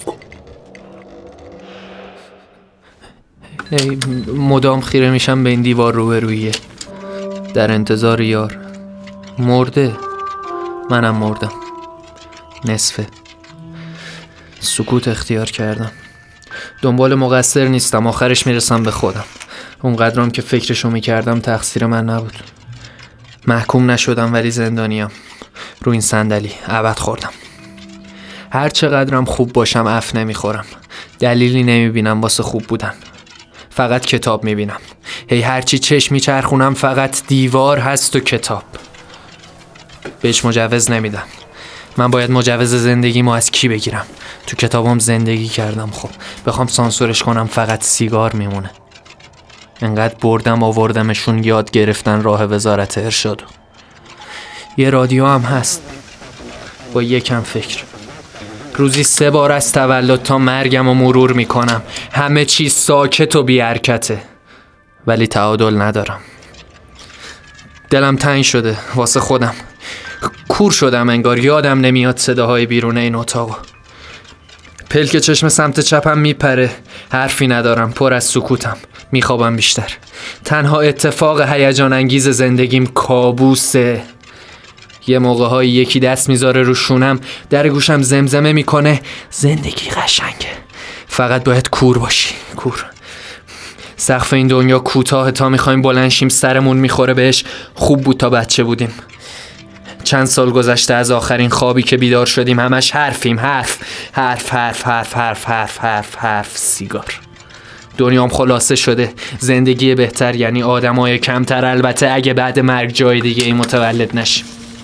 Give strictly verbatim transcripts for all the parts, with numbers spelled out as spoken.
مدام خیره میشم به این دیوار روبرویه، در انتظار یار. مرده، منم مردم. نصفه. سکوت اختیار کردم. دنبال مقصر نیستم، آخرش میرسم به خودم. اونقدرم که فکرشو میکردم تقصیر من نبود. محکوم نشدم ولی زندانیم. رو این صندلی ابد خوردم. هر چقدرم خوب باشم عفو نمیخورم. دلیلی نمیبینم واسه خوب بودن. فقط کتاب میبینم. هی هرچی چشم میچرخونم فقط دیوار هست و کتاب. بهش مجوز نمیدم. من باید مجوز زندگیمو از کی بگیرم؟ تو کتابم زندگی کردم. خب بخوام سانسورش کنم فقط سیگار میمونه. انقدر بردم آوردمشون یاد گرفتن راه وزارت ارشاد. یه رادیو هم هست با یکم فکر. روزی سه بار از تولد تا مرگم رو مرور میکنم. همه چیز ساکت و بی حرکته، ولی تعادل ندارم. دلم تنگ شده واسه خودم. کور شدم انگار. یادم نمیاد صداهای بیرون این اتاق. پلک چشم سمت چپم میپره. حرفی ندارم، پر از سکوتم. میخوابم بیشتر. تنها اتفاق هیجان انگیز زندگیم کابوسه. یه موقع‌های یکی دست میذاره رو شونم، در گوشم زمزمه میکنه زندگی قشنگه، فقط باید کور باشی. کور. سقف این دنیا کوتاه تا میخوایم بلند شیم سرمون میخوره بهش. خوب بود تا بچه بودیم. چند سال گذشته از آخرین خوابی که بیدار شدیم همش حرفیم. حرف حرف حرف حرف حرف حرف حرف حرف سیگار. دنیام خلاصه شده. زندگی بهتر یعنی آدمای کمتر، البته اگه بعد مرگ جای دیگه ای متولد نشیم.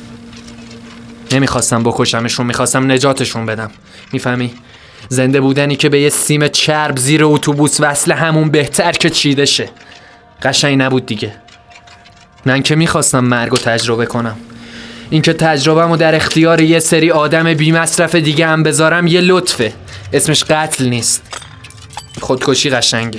نمیخواستم بکشمشون، میخواستم نجاتشون بدم. میفهمی؟ زنده بودنی که به یه سیم چرب زیر اتوبوس وصل همون بهتر که چیده شه. قشنگ نبود دیگه. من که میخواستم مرگو تجربه کنم. این که تجربه‌مو در اختیار یه سری آدم بی مصرف دیگه هم بذارم یه لطفه. اسمش قتل نیست. خودکشی قشنگه.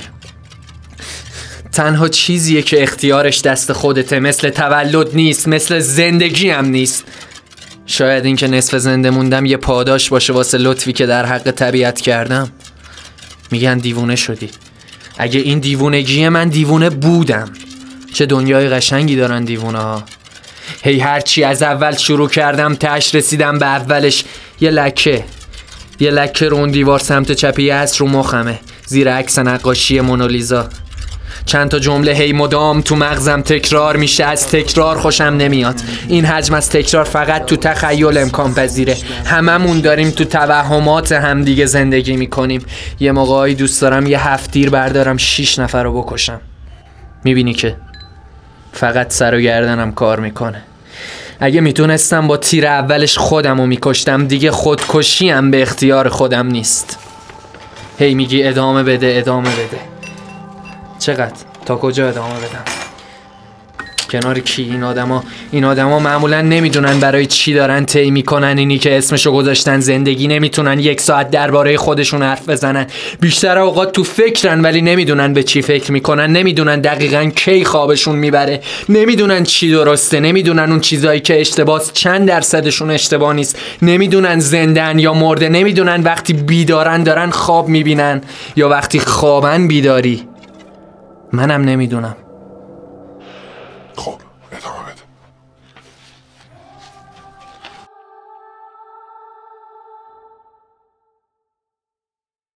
تنها چیزیه که اختیارش دست خودته. مثل تولد نیست، مثل زندگی هم نیست. شاید این که نصف زنده موندم یه پاداش باشه واسه لطفی که در حق طبیعت کردم. میگن دیوونه شدی. اگه این دیوونگی من دیوونه بودم. چه دنیای قشنگی دارن دیوونه ها. هی هرچی از اول شروع کردم تاش رسیدم به اولش. یه لکه یه لکه رو اون دیوار سمت چپی هست رو مخمه، زیر عکس نقاشی مونالیزا. چند تا جمله هی مدام تو مغزم تکرار میشه. از تکرار خوشم نمیاد. این حجم از تکرار فقط تو تخیل امکان پذیره. هممون داریم تو توهمات همدیگه زندگی میکنیم. یه موقعی دوست دارم یه هفت تیر بردارم شیش نفر رو بکشم. میبینی که فقط سر و گردنم کار میکنه. اگه میتونستم با تیر اولش خودم رو میکشتم. دیگه خودکشی هم به اختیار خودم نیست. هی میگی ادامه بده ادامه بده. چقدر؟ تا کجا ادامه بدم؟ کنار کی؟ این آدما این آدما معمولا نمیدونن برای چی دارن طی میکنن. اینی که اسمشو گذاشتن زندگی نمیتونن یک ساعت درباره خودشون حرف بزنن. بیشتر اوقات تو فکرن ولی نمیدونن به چی فکر میکنن. نمیدونن دقیقاً کی خوابشون میبره. نمیدونن چی درسته. نمیدونن اون چیزایی که اشتباهه چند درصدشون اشتباه نیست. نمیدونن زندن یا مرده. نمیدونن وقتی بیدارن دارن خواب میبینن یا وقتی خوابن بیداری. منم نمیدونم. خب ادامه بده.